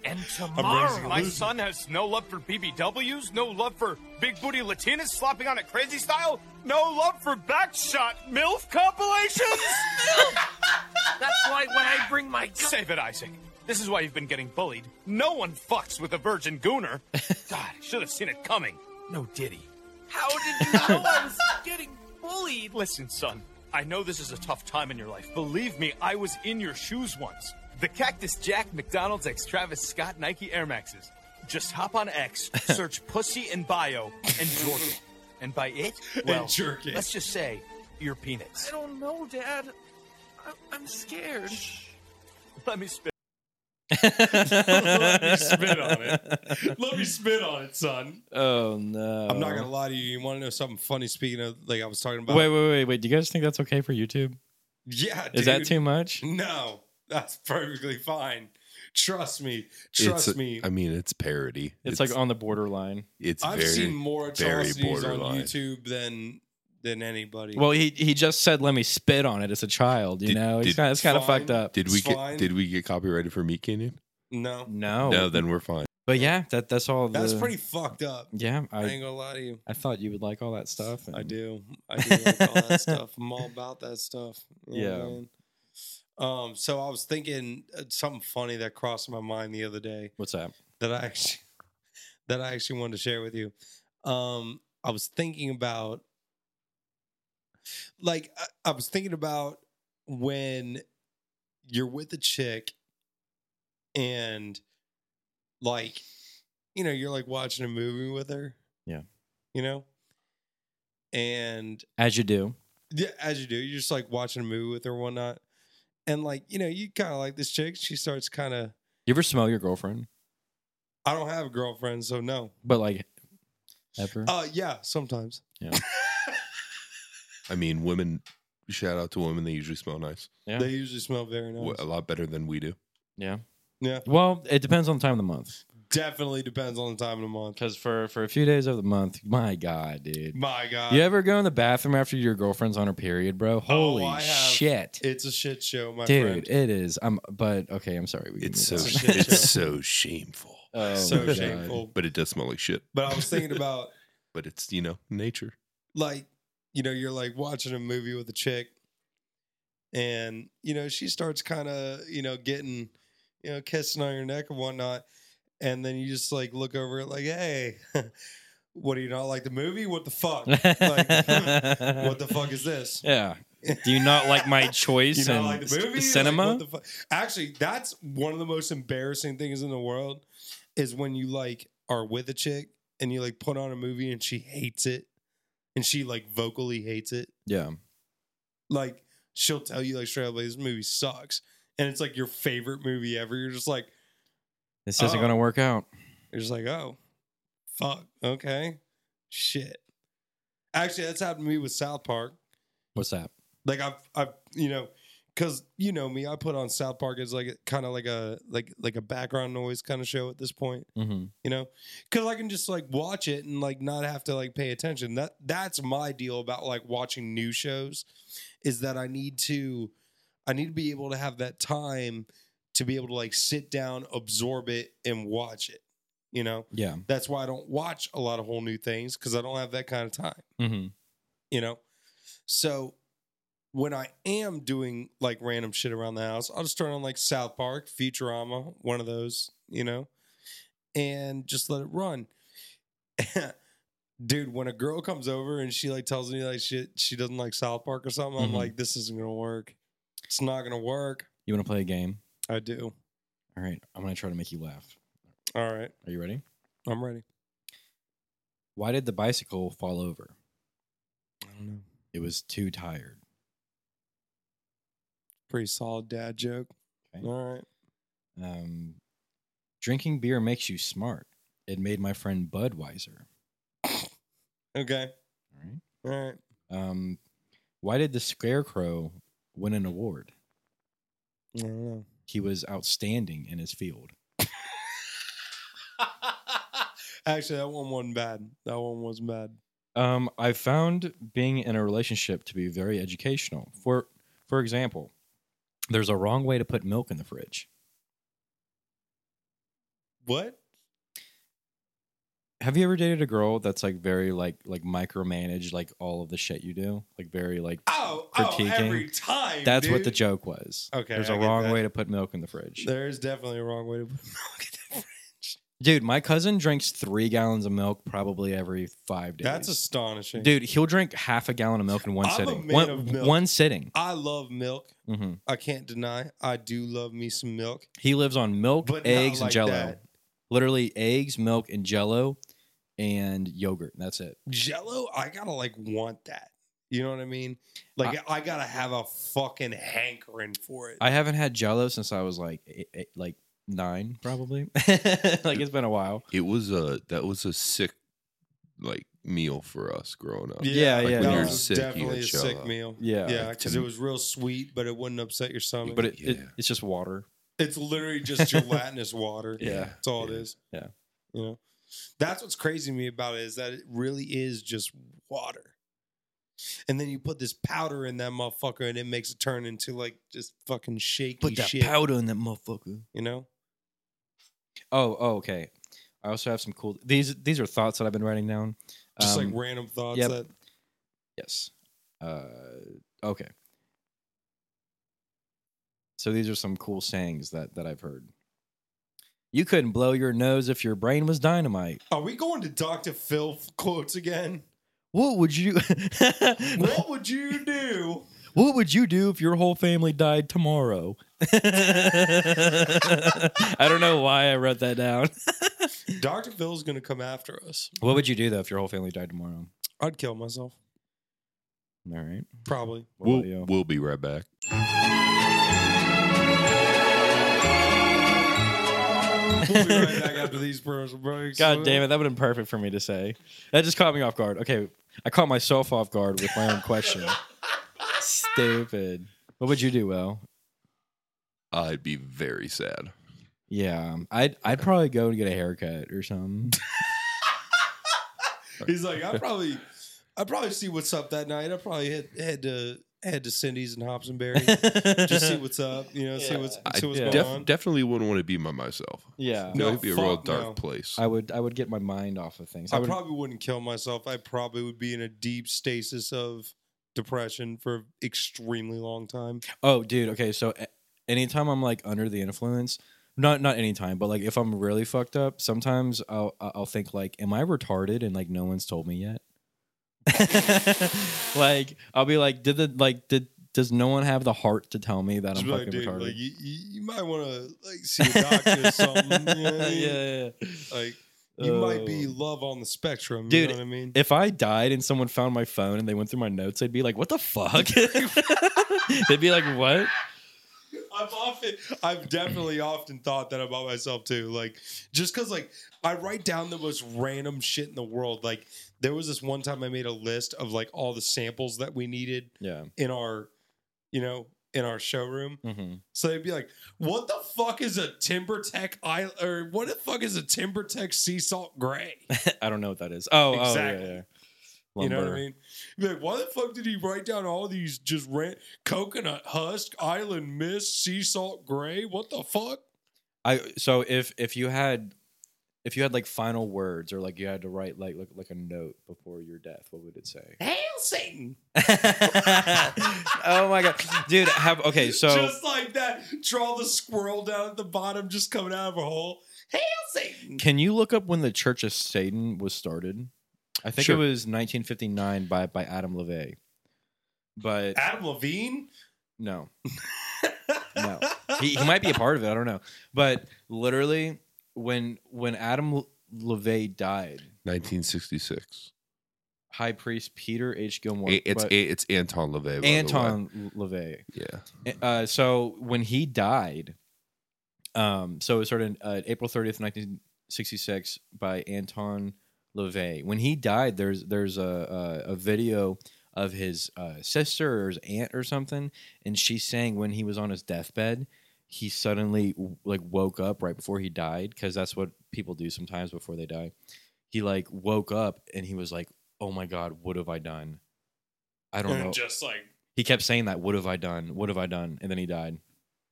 And raising tomorrow, a My loser. son has no love for B B Ws, no love for big booty Latinas slopping on it crazy style, no love for backshot MILF compilations. that's why when I bring my gun, Save it, Isaac. This is why you've been getting bullied. No one fucks with a virgin gooner. God, I should have seen it coming. No Diddy. how did you know I was getting bullied? Listen, son, I know this is a tough time in your life. Believe me, I was in your shoes once. The Cactus Jack McDonald's X Travis Scott Nike Air Maxes. Just hop on X, search pussy in bio, and jerk it. And by it, well, jerk it. let's just say your penis. I don't know, Dad. I, I'm scared. Let me spit. Let me spit on it. Let me spit on it, son. Oh no! I'm not gonna lie to you. You want to know something funny? Speaking of, like I was talking about. Wait, wait, wait, wait. Do you guys think that's okay for YouTube? Yeah, Is that dude. too much? No, that's perfectly fine. Trust me. Trust It's, me. I mean, it's parody. It's, like on the borderline. It's I've very, seen more very atrocities on borderline. YouTube than than anybody. Well, he he just said, "Let me spit on it." As a child, you Did- know, it's did- kind of, it's kind of Fine. fucked up. Did we It's get fine. Did we get copyrighted for Meat Canyon? no, No, No, then we're fine. but yeah, that that's all. that's the, pretty fucked up. Yeah, I, I ain't gonna lie to you. I thought you would like all that stuff. I and- do. I do like all that stuff. I'm all about that stuff. You know what I Yeah. mean? Um. So I was thinking uh, something funny that crossed my mind the other day What's that? that I actually that I actually wanted to share with you. Um. I was thinking about like I, I was thinking about when you're with a chick and like you know you're like watching a movie with her. Yeah. You know. And As you do. yeah, as you do, you're just like watching a movie with her or whatnot. And like, you know, you kind of like this chick. She starts kind of, You ever smell your girlfriend? I don't have a girlfriend, so no. But like, ever? Uh, yeah, sometimes. I mean, women. Shout out to women. They usually smell nice. Yeah. They usually smell very nice. W- A lot better than we do. yeah. Yeah, Well, it depends on the time of the month. definitely depends on the time of the month. Because for for a few days of the month, my God, dude. My God, You ever go in the bathroom after your girlfriend's on her period, bro? Holy I have. shit. it's a shit show, my Dude, friend. it is. I'm but okay, I'm sorry. We can It's so move a on. shit show. it's so shameful. Oh, so my God. shameful. But it does smell like shit. But I was thinking about But it's you know nature. like, you know, you're like watching a movie with a chick, and you know she starts kind of, you know, getting, you know, kissing on your neck and whatnot, and then you just like look over it like, hey, what do you not like the movie? What the fuck? Like, what the fuck is this? Yeah. Do you not like my You choice not in like the movie? Like, cinema? what the fuck? Actually, that's one of the most embarrassing things in the world is when you like are with a chick and you like put on a movie and she hates it, and she like vocally hates it. yeah. Like she'll tell you like straight up, like, this movie sucks, and it's like your favorite movie ever. You're just like, This isn't Oh. going to work out. you're just like, oh, fuck, okay, shit. Actually, that's happened to me with South Park. What's that? Like I've, I've, you know, because you know me, I put on South Park as like kind of like a like like a background noise kind of show at this point. Mm-hmm. You know, because I can just like watch it and like not have to like pay attention. That that's my deal about like watching new shows, is that I need to, I need to be able to have that time to be able to like sit down, absorb it, and watch it. You know, Yeah. that's why I don't watch a lot of whole new things, because I don't have that kind of time. Mm-hmm. You know, so when I am doing like random shit around the house, I'll just turn on like South Park, Futurama, one of those, you know, and just let it run. Dude, when a girl comes over and she like tells me like shit, she doesn't like South Park or something, I'm Mhm. like, this isn't gonna work. It's not gonna work. You want to play a game? I do. All right. I'm going to try to make you laugh. All right, Are you ready? I'm ready. Why did the bicycle fall over? I don't know. It was too tired. Pretty solid dad joke. Okay. All right. Um, drinking beer makes you smart. It made my friend Bud wiser. Okay. All right. All right. Um, why did the Scarecrow win an award? I don't know. He was outstanding in his field. Actually, that one wasn't bad. That one wasn't bad. Um, I found being in a relationship to be very educational. For for example, there's a wrong way to put milk in the fridge. What? Have you ever dated a girl that's like very like like micromanaged like all of the shit you do? Like very like Oh, critiquing. oh, every time. That's what dude. the joke was. Okay, There's I a get wrong that. way to put milk in the fridge. There's definitely a wrong way to put milk in the fridge. Dude, my cousin drinks three gallons of milk probably every five days. That's astonishing. Dude, he'll drink half a gallon of milk in one I'm a sitting. man One, of milk. one sitting. I love milk. hmm I can't deny. I do love me some milk. He lives on milk, But not eggs, and like Jello. that. Literally eggs, milk, and Jello, and yogurt. That's it. Jello, I gotta like want that. You know what I mean? Like I, gotta have a fucking hankering for it. I haven't had Jello since I was like eight, eight, like nine, probably. Like it's been a while. It was a that was a sick like meal for us growing up. Yeah, Like yeah, that when you're was sick, you definitely had a sick Jell-O. meal. Yeah, yeah, like because to- it was real sweet, but it wouldn't upset your stomach. but it, it Yeah. it's just water. it's literally just gelatinous water. Yeah. that's all it is. Yeah. You know, that's what's crazy to me about it is that it really is just water. And then you put this powder in that motherfucker, and it makes it turn into like just fucking shaky Put that shit. powder in that motherfucker. You know? Oh, oh, okay. I also have some cool. These these are thoughts that I've been writing down. Just Um, like random thoughts. yep. That Yes. Uh, okay. So these are some cool sayings that that I've heard. You couldn't blow your nose if your brain was dynamite. are we going to Doctor Phil quotes again? What would you? What would you do? What would you do if your whole family died tomorrow? I don't know why I wrote that down. Doctor Phil's gonna come after us. What would you do though if your whole family died tomorrow? I'd kill myself. All right. Probably. What We'll, about you? we'll be right back. We'll be right back after these commercial breaks. God damn it, that would have been perfect for me to say. That just caught me off guard. Okay, I caught myself off guard with my own question. Stupid. What would you do, Will? I'd be very sad. Yeah, um, I'd I'd probably go and get a haircut or something. He's like, I probably, I probably see what's up that night. I probably head head to head to Cindy's and Hobsonberry, just see what's up. You know, see Yeah. what's I see what's yeah. going def- on. definitely wouldn't want to be by myself. Yeah, No, It would be a real fuck dark no. place. I would I would get my mind off of things. I I would, probably wouldn't kill myself. I probably would be in a deep stasis of depression for an extremely long time. oh, dude. Okay, so a- anytime I'm like under the influence, not not anytime, but like if I'm really fucked up, sometimes I'll I'll think like, am I retarded and like no one's told me yet? Like I'll be like, did the like did does no one have the heart to tell me that Just I'm be like, fucking dude, retarded? like you, you, you might want to like see a doctor or something. You know what I mean? yeah, yeah. Like you might be Oh. love on the spectrum. Dude, you know what I mean? If I died and someone found my phone and they went through my notes, they'd be like, "What the fuck?" They'd be like, "What?" I've often, I've definitely often thought that about myself too. Like, just because, like, I write down the most random shit in the world. Like, there was this one time I made a list of like all the samples that we needed Yeah. in our, you know, in our showroom. hmm So they'd be like, "What the fuck is a TimberTech I or what the fuck is a TimberTech sea salt gray?" I don't know what that is. Oh, Exactly. oh, yeah, yeah. You know what I Lumber. mean? You'd be like, why the fuck did he write down all these just ran- coconut husk, island mist, sea salt gray? What the fuck? I so if if you had if you had like final words or like you had to write like like, like a note before your death, what would it say? Hail Satan! Oh my god, dude! Have okay, so just like that, draw the squirrel down at the bottom, just coming out of a hole. Hail Satan! can you look up when the Church of Satan was started? I think Sure. it was nineteen fifty-nine by by Adam LaVey. But Adam Levine? no, no, he, he might be a part of it. I don't know. But literally, when when Adam L- LaVey died, nineteen sixty-six. High Priest Peter H. Gilmore, A- it's but- a- it's Anton LaVey. by the way. Anton LaVey. Yeah. Uh, so when he died, um, so it started uh, April thirtieth, nineteen sixty-six, by Anton LaVey. When he died, there's there's a a, a video of his uh, sister or his aunt or something, and she's saying when he was on his deathbed, he suddenly like woke up right before he died, because that's what people do sometimes before they die. He like woke up and he was like, "Oh my God, what have I done? I don't And know." just like, He kept saying that, "What have I done? What have I done?" And then he died.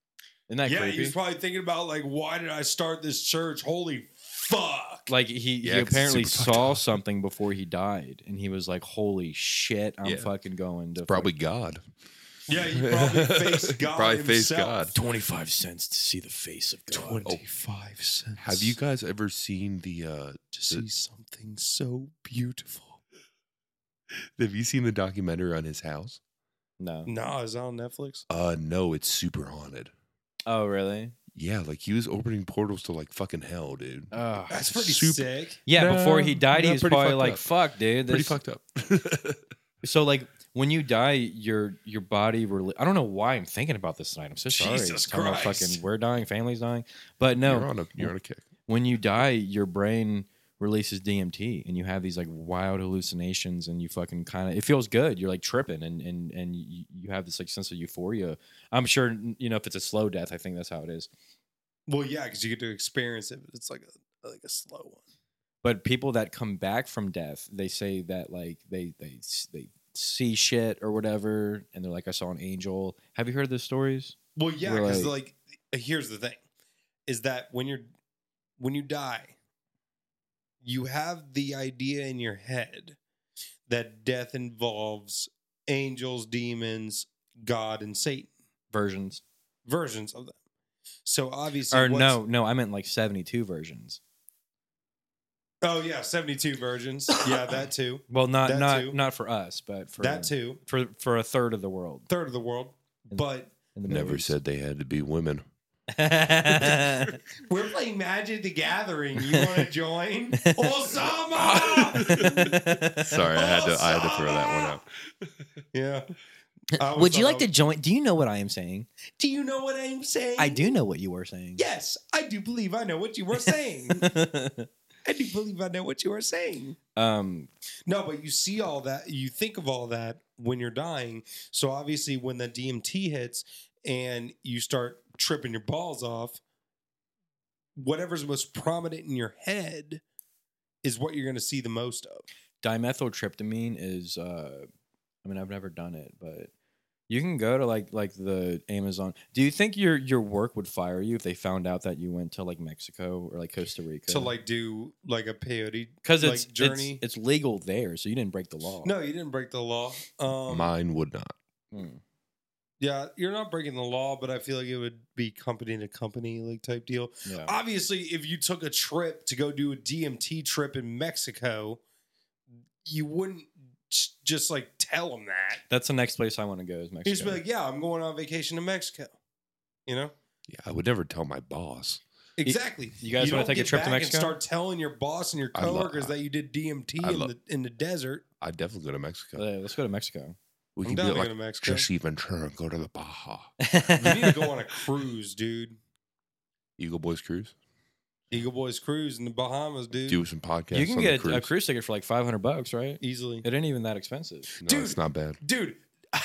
Isn't that yeah, creepy? he's probably thinking about like, why did I start this church? Holy fuck! Like he, Yeah, he 'cause it's apparently super fucked saw up. something before he died, and he was like, "Holy shit, I'm Yeah. fucking going to Probably fuck- God. Yeah, he probably faced God Probably faced himself. God. twenty-five cents to see the face of God." Twenty-five cents. Have you guys ever seen the? uh to see something so beautiful? Have you seen the documentary on his house? No. No, is that on Netflix? Uh, no, it's super haunted. Oh, really? Yeah, like he was opening portals to like fucking hell, dude. Oh. That's pretty Super- sick. Yeah, No, before he died, he no, was pretty probably fucked like, up. "Fuck, dude." Pretty this- fucked up. So, like, when you die, your your body. Rele- I don't know why I'm thinking about this tonight. I'm so sorry. Jesus Talking about Christ. fucking, we're dying, family's dying. But no, You're on a you're on a kick. when you die, your brain releases D M T, and you have these like wild hallucinations, and you fucking kind of it feels good. You're like tripping, and and and you, you have this like sense of euphoria. I'm sure you know if it's a slow death, I think that's how it is. Well, yeah, because you get to experience it. But it's like a like a slow one. But people that come back from death, they say that like they they they see shit or whatever, and they're like, "I saw an angel." Have you heard those stories? Well, yeah, We're because like- like, here's the thing, is that when you're when you die, you have the idea in your head that death involves angels, demons, God, and Satan Versions. versions of them. So obviously, Or what's- no, no, I meant like seventy-two versions. oh yeah, seventy-two versions. Yeah, that too. Well, not That not too. not for us, but for That too. for for a third of the world. Third of the world, In- but In the Never movies. said they had to be women. we're playing Magic the Gathering. You want to join? Osama! Sorry, I had to I had to throw that one out. Yeah. I always Would you thought like to that join? Do you know what I am saying? was- Do you know what I'm saying? I do know what you were saying. Yes, I do believe I know what you were saying. I do believe I know what you were saying. um, No, but you see all that, you think of all that when you're dying. So obviously, when the D M T hits and you start tripping your balls off, whatever's most prominent in your head is what you're going to see the most of. dimethyltryptamine is. Uh, I mean, I've never done it, but you can go to like like the Amazon. Do you think your your work would fire you if they found out that you went to like Mexico or like Costa Rica To like do like a peyote because like, it's journey. It's, it's legal there, so you didn't break the law. no, you didn't break the law. Um, Mine would not. Hmm. yeah, you're not breaking the law, but I feel like it would be company to company like type deal. Yeah. Obviously, if you took a trip to go do a D M T trip in Mexico, you wouldn't j- just like tell them that. That's the next place I want to go is You Mexico. just be like, "Yeah, I'm going on vacation to Mexico." You know, Yeah, I would never tell my boss. exactly. you guys wanna don't take a get trip to back Mexico? And start telling your boss and your I lo- coworkers that you did D M T I in lo- the in the desert. I'd definitely go to Mexico. Yeah, let's go to Mexico. We I'm can down do to it go like to Mexico. Jesse Ventura and go to the Baja. We need to go on a cruise, dude. Eagle Boys Cruise. Eagle Boys cruise in the Bahamas, dude. Do some podcasts. You can on get the a cruise. cruise ticket for like five hundred bucks, right? Easily. It ain't even that expensive. No, Dude. it's not bad. Dude,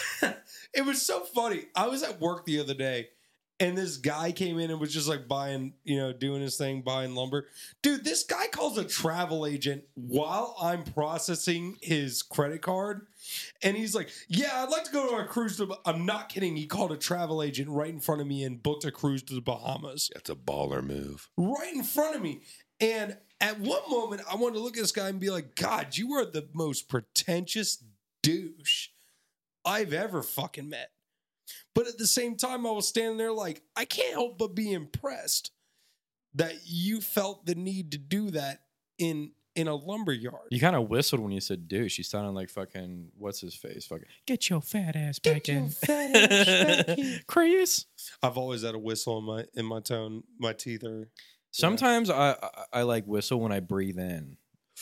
it was so funny. I was at work the other day and this guy came in and was just like buying, you know, doing his thing, buying lumber. Dude, this guy calls a travel agent while I'm processing his credit card. And he's like, "Yeah, I'd like to go on a cruise to..." I'm not kidding. He called a travel agent right in front of me and booked a cruise to the Bahamas. That's a baller move. Right in front of me. And at one moment, I wanted to look at this guy and be like, "God, you are the most pretentious douche I've ever fucking met." But at the same time, I was standing there like, I can't help but be impressed that you felt the need to do that in in a lumber yard. You kind of whistled when you said douche. You sounded like fucking what's his face? Fucking get your fat ass back your in. fat ass back in. Chris. I've always had a whistle in my in my tone. My teeth are. Sometimes I, I I like whistle when I breathe in.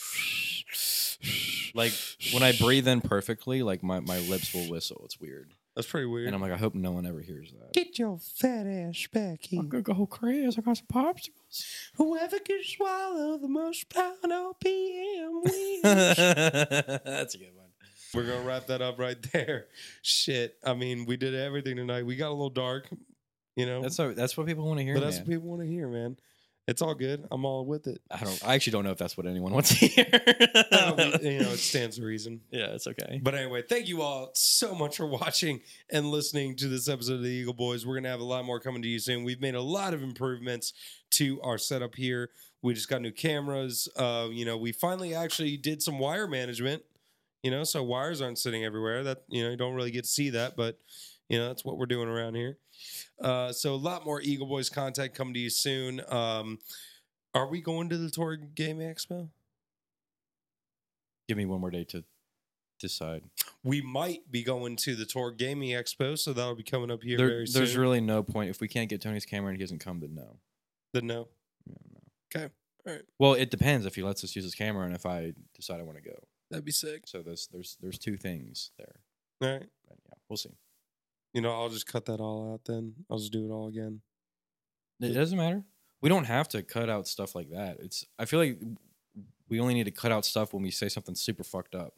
Like when I breathe in perfectly, like my, my lips will whistle. It's weird. That's pretty weird. And I'm like, I hope no one ever hears that. Get your fat ass back here. I'm gonna go Chris. I got some popsicles. Whoever can swallow the most pound O P M wins. That's a good one. We're gonna wrap that up right there. Shit. I mean, we did everything tonight. We got a little dark, you know. That's what, that's what people want to hear. but that's man. what people want to hear, man. It's all good. I'm all with it. I don't. I actually don't know if that's what anyone wants to hear. Uh, we- you know, it stands to reason. Yeah, it's okay. But anyway, thank you all so much for watching and listening to this episode of the Eagle Boys. We're going to have a lot more coming to you soon. We've made a lot of improvements to our setup here. We just got new cameras. Uh, you know, we finally actually did some wire management, you know, so wires aren't sitting everywhere. That, you know, you don't really get to see that, but, you know, that's what we're doing around here. Uh, so a lot more Eagle Boys content coming to you soon. Um, are we going to the Tour Gaming Expo? Give me one more day to decide. We might be going to the Tour Gaming Expo, so that'll be coming up here There- very soon. there's really no point if we can't get Tony's camera and he doesn't come. Then no. Then no. Yeah, no. Okay. All right. Well, it depends if he lets us use his camera and if I decide I want to go. That'd be sick. So there's there's there's two things there. All right. But yeah, we'll see. You know, I'll just cut that all out then. I'll just do it all again. It doesn't matter. We don't have to cut out stuff like that. It's. I feel like we only need to cut out stuff when we say something super fucked up.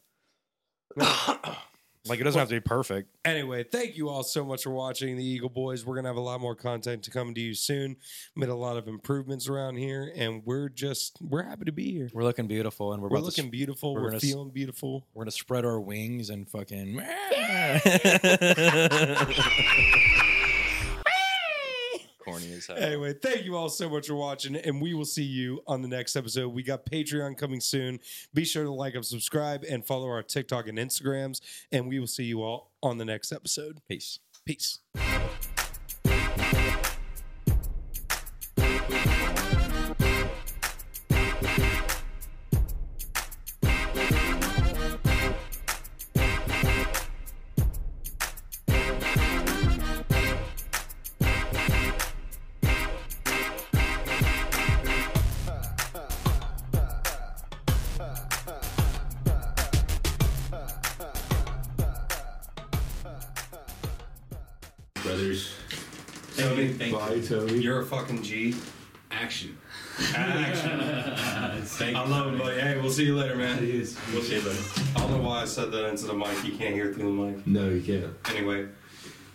Like it doesn't have to be perfect. Anyway, thank you all so much for watching the Eagle Boys. We're going to have a lot more content to come to you soon. Made a lot of improvements around here, and we're just, we're happy to be here. We're looking beautiful, and we're, We're about to looking beautiful. we're We're, gonna s- feeling beautiful. We're gonna spread our wings and fucking. Corny as hell. Anyway, thank you all so much for watching, and we will see you on the next episode. We got Patreon coming soon. Be sure to like and subscribe and follow our TikTok and Instagrams, and we will see you all on the next episode. Peace. Peace. Brothers. Tony, Thank Bye, you. Tony. You're a fucking G. Action. Action. Thank I love it, buddy. Hey, we'll see you later, man. We'll see you later. I don't know why I said that into the mic. You can't hear it through the mic. No, you can't. Anyway,